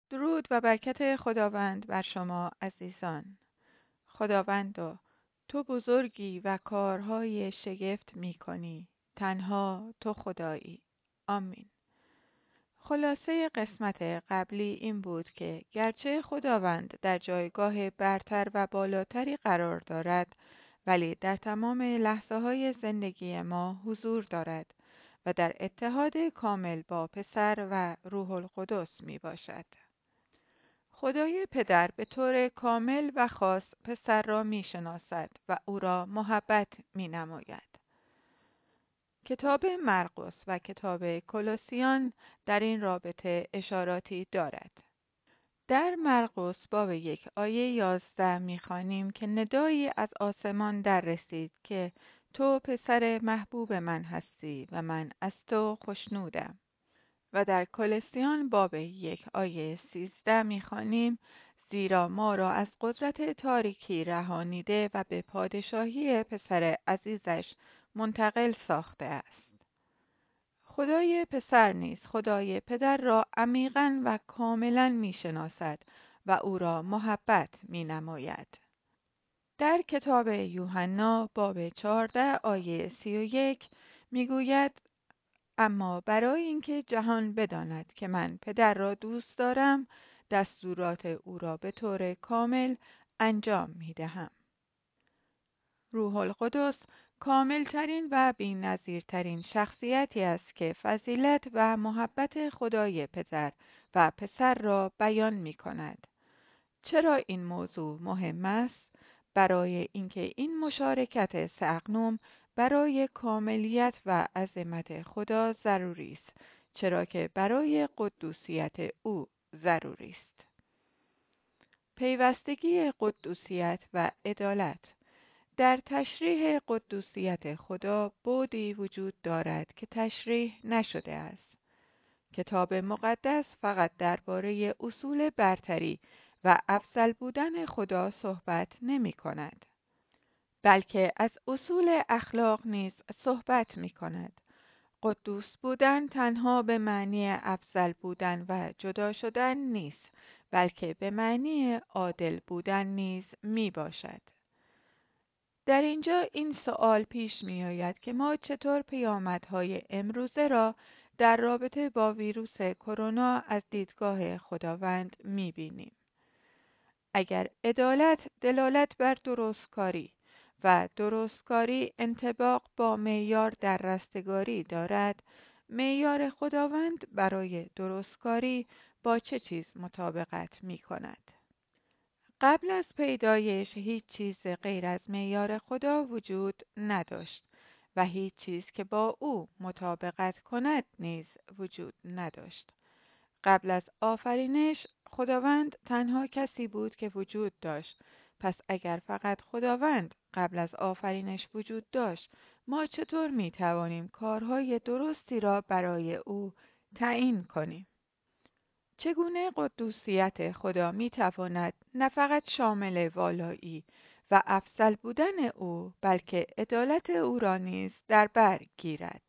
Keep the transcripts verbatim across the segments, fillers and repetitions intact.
درود و برکت خداوند بر شما عزیزان. خداوندا، تو بزرگی و کارهای شگفت می کنی. تنها تو خدایی. آمین. خلاصه قسمت قبلی این بود که گرچه خداوند در جایگاه برتر و بالاتری قرار دارد، ولی در تمام لحظه های زندگی ما حضور دارد و در اتحاد کامل با پسر و روح القدس می باشد. خدای پدر به طور کامل و خاص پسر را می شناسد و او را محبت می نماید. کتاب مرقس و کتاب کولوسیان در این رابطه اشاراتی دارد. در مرقس باب یک آیه یازده می خوانیم که ندایی از آسمان در رسید که تو پسر محبوب من هستی و من از تو خوشنودم. و در کولوسیان باب یک آیه سیزده می خوانیم زیرا ما را از قدرت تاریکی رهانیده و به پادشاهی پسر عزیزش منتقل ساخته است. خدای پسر نیز خدای پدر را عمیقاً و کاملاً می شناسد و او را محبت می نماید. در کتاب یوحنا باب چهارده آیه سی و یک می گوید اما برای اینکه جهان بداند که من پدر را دوست دارم، دستورات او را به طور کامل انجام می دهم. روح القدس کاملترین و بی‌نظیرترین شخصیتی است که فضیلت و محبت خدای پدر و پسر را بیان می کند. چرا این موضوع مهم است؟ برای اینکه این مشارکت سه‌اقنوم برای کاملیت و عظمت خدا ضروری است، چرا که برای قدوسیت او ضروری است. پیوستگی قدوسیت و عدالت. در تشریح قدوسیت خدا بعدی وجود دارد که تشریح نشده است. کتاب مقدس فقط درباره اصول برتری و افضل بودن خدا صحبت نمی کند، بلکه از اصول اخلاق نیز صحبت می کند. قدوس بودن تنها به معنی افضل بودن و جدا شدن نیست، بلکه به معنی عادل بودن نیز می باشد. در اینجا این سوال پیش می آید که ما چطور پیامدهای امروزه را در رابطه با ویروس کرونا از دیدگاه خداوند می بینیم. اگر عدالت دلالت بر درستکاری و درستکاری انطباق با معیار در رستگاری دارد، معیار خداوند برای درستکاری با چه چیز مطابقت می کند؟ قبل از پیدایش هیچ چیز غیر از معیار خدا وجود نداشت و هیچ چیز که با او مطابقت کند نیز وجود نداشت. قبل از آفرینش خداوند تنها کسی بود که وجود داشت. پس اگر فقط خداوند قبل از آفرینش وجود داشت، ما چطور می توانیم کارهای درستی را برای او تعیین کنیم؟ چگونه قدوسیت خدا می تواند نه فقط شامل والایی و افضل بودن او، بلکه عدالت او را نیز در بر گیرد؟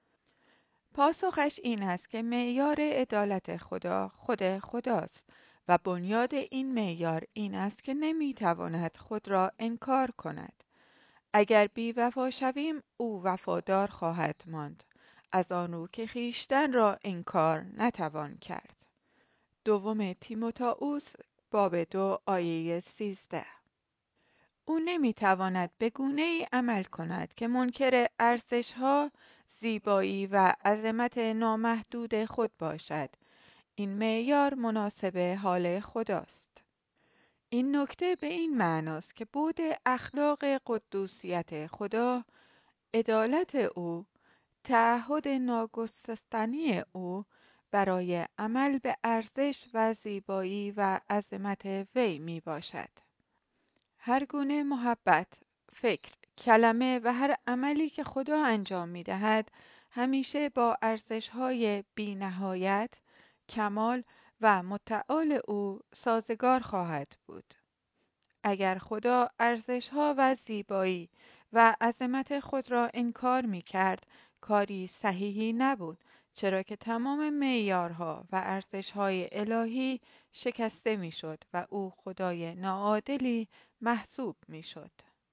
پاسخش این است که معیار عدالت خدا خود خداست و بنیاد این معیار این است که نمی تواند خود را انکار کند. اگر بی وفا شویم، او وفادار خواهد ماند، از آن رو که خویشتن را انکار نتوان کرد. دوم تیموتائوس باب دو آیه سیزده. او نمیتواند به گونه‌ای عمل کند که منکر ارزش‌ها، زیبایی و عظمت نامحدود خود باشد. این معیار مناسب حال خداست. این نکته به این معناست که بعد اخلاق قدوسیت خدا، عدالت او، تعهد ناگسستنی او برای عمل به ارزش و زیبایی و عظمت وی می باشد. هر گونه محبت، فکر، کلمه و هر عملی که خدا انجام می دهد همیشه با ارزش‌های بی نهایت، کمال و متعال او سازگار خواهد بود. اگر خدا ارزش‌ها و زیبایی و عظمت خود را انکار می کرد، کاری صحیحی نبود، چرا که تمام معیارها و ارزش‌های الهی شکسته می‌شد و او خدای ناعادلی محسوب می‌شد.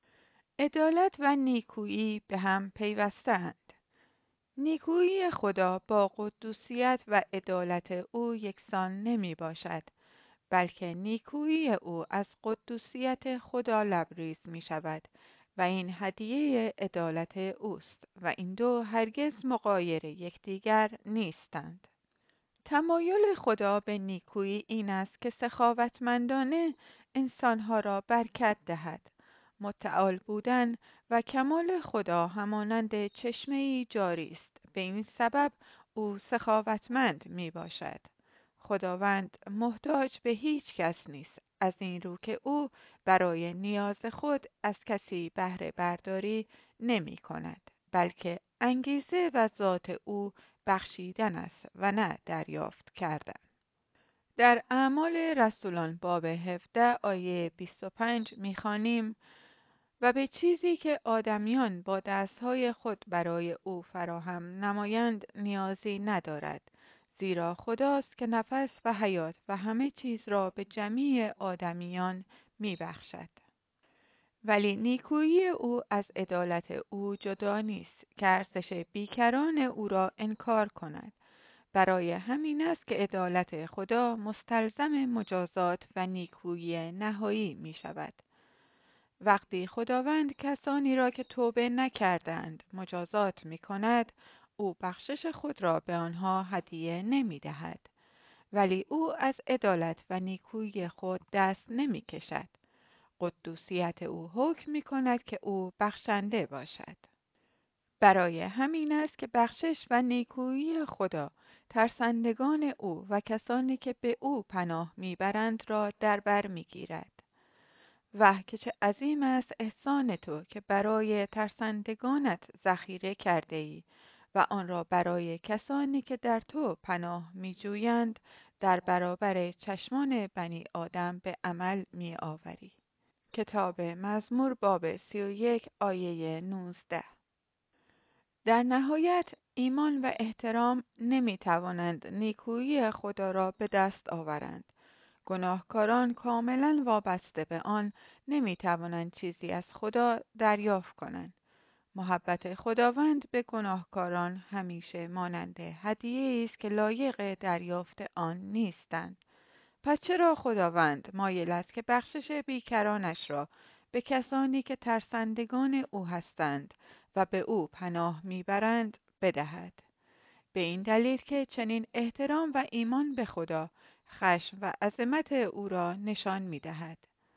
عدالت و نیکویی به هم پیوسته‌اند. نیکویی خدا با قدوسیت و عدالت او یکسان نمی باشد، بلکه نیکویی او از قدوسیت خدا لبریز می شود و این هدیه عدالت اوست و این دو هرگز مغایر یکدیگر نیستند. تمایل خدا به نیکویی این است که سخاوتمندانه انسانها را برکت دهد. متعال بودن و کمال خدا همانند چشمه‌ای جاری است. به این سبب او سخاوتمند می باشد. خداوند محتاج به هیچ کس نیست، از این رو که او برای نیاز خود از کسی بهره برداری نمی کند، بلکه انگیزه و ذات او بخشیدن است و نه دریافت کردن. در اعمال رسولان باب هفده آیه بیست و پنج می‌خوانیم: و به چیزی که آدمیان با دستهای خود برای او فراهم نمایند نیازی ندارد، زیرا خداست که نفس و حیات و همه چیز را به جمیع آدمیان میبخشد. ولی نیکویی او از عدالت او جدا نیست که ارزش بیکران او را انکار کند. برای همین است که عدالت خدا مستلزم مجازات و نیکویی نهایی می شود. وقتی خداوند کسانی را که توبه نکردند مجازات می کند، او بخشش خود را به آنها هدیه نمی دهد. ولی او از عدالت و نیکویی خود دست نمی کشد. قدوسیت او حکم می کند که او بخشنده باشد. برای همین است که بخشش و نیکویی خدا ترسندگان او و کسانی که به او پناه میبرند را در بر میگیرد. وه که چه عظیم است احسان تو که برای ترسندگانت ذخیره کرده ای و آن را برای کسانی که در تو پناه میجویند در برابر چشمان بنی آدم به عمل می آوری. کتاب مزمور باب سی و یک آیه نوزده. در نهایت ایمان و احترام نمی توانند نیکویی خدا را به دست آورند. گناهکاران کاملا وابسته به آن نمی توانند چیزی از خدا دریافت کنند. محبت خداوند به گناهکاران همیشه مانند هدیه‌ای است که لایق دریافت آن نیستند. پس چرا خداوند مایل است که بخشش بیکرانش را به کسانی که ترسندگان او هستند و به او پناه میبرند بدهد؟ به این دلیل که چنین احترام و ایمان به خدا خشم و عظمت او را نشان میدهد.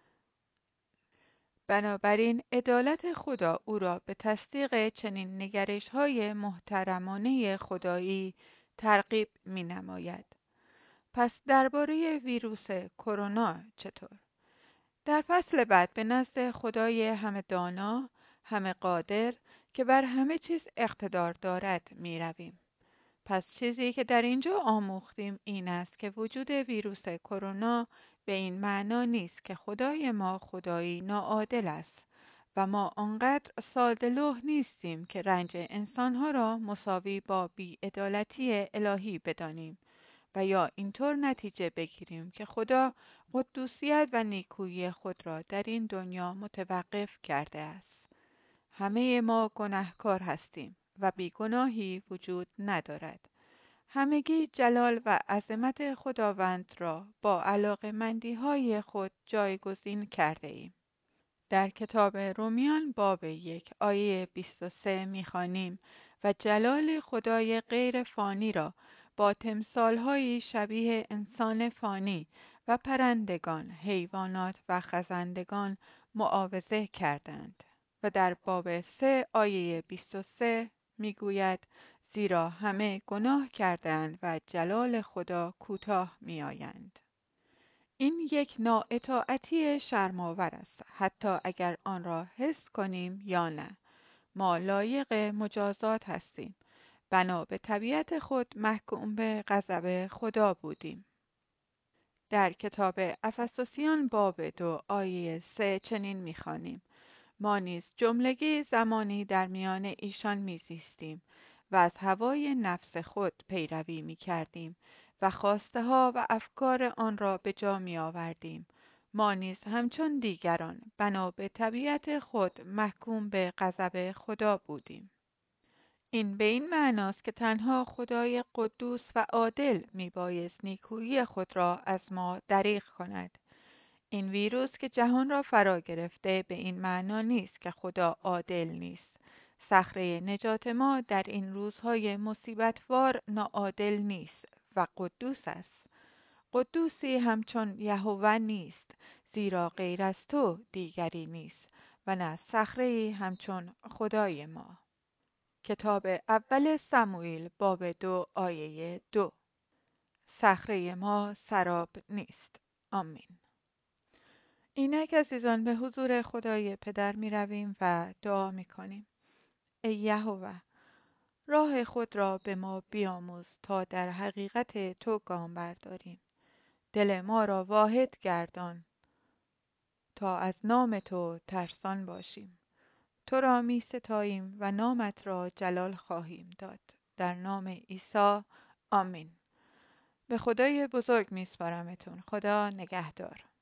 بنابراین عدالت خدا او را به تصدیق چنین نگرش‌های محترمانه خدایی ترغیب می‌نماید. پس درباره ویروس کرونا چطور؟ در فصل بعد به نزد خدای همه دانا، همه قادر که بر همه چیز اقتدار دارد می رویم. پس چیزی که در اینجا آموختیم این است که وجود ویروس کرونا به این معنا نیست که خدای ما خدایی ناعادل است و ما آنقدر ساده‌لوح نیستیم که رنج انسانها را مساوی با بی‌عدالتی الهی بدانیم و یا اینطور نتیجه بگیریم که خدا قدوسیت و نیکویی خود را در این دنیا متوقف کرده است. همه ما گناهکار هستیم و بیگناهی وجود ندارد. همگی جلال و عظمت خداوند را با علاقه‌مندی های خود جایگزین کرده ایم. در کتاب رومیان باب یک آیه بیست و سه می‌خوانیم: و جلال خدای غیر فانی را با تمثال‌هایی شبیه انسان فانی و پرندگان، حیوانات و خزندگان معاوضه کردند. و در باب سه آیه بیست و سه میگوید: زیرا همه گناه کردند و جلال خدا کوتاه میآیند. این یک نااطاعتی شرم‌آور است، حتی اگر آن را حس کنیم یا نه. ما لایق مجازات هستیم. بنا به طبیعت خود محکوم به غضب خدا بودیم. در کتاب افسوسیان باب دو آیه سه چنین می‌خوانیم: ما نیز جملگی زمانی در میان ایشان میزیستیم و از هوای نفس خود پیروی می کردیم و خواسته ها و افکار آن را به جا می آوردیم. ما نیز همچون دیگران بنا به طبیعت خود محکوم به غضب خدا بودیم. این به این معناست که تنها خدای قدوس و عادل می بایست نیکویی خود را از ما دریغ کند. این ویروس که جهان را فرا گرفته به این معنا نیست که خدا عادل نیست. صخره نجات ما در این روزهای مصیبتوار ناعادل نیست و قدوس است. قدوسی همچون یهوه نیست، زیرا غیر از تو دیگری نیست و نه صخره‌ای همچون خدای ما. کتاب اول سموئیل باب دو آیه دو. صخره ما سراب نیست. آمین. اینک عزیزان به حضور خدای پدر می رویم و دعا می کنیم. ای یهوه، راه خود را به ما بیاموز تا در حقیقت تو گام برداریم. دل ما را واحد گردان تا از نام تو ترسان باشیم. تو را می ستاییم و نامت را جلال خواهیم داد. در نام عیسی آمین. به خدای بزرگ می سپارمتون. خدا نگهدار.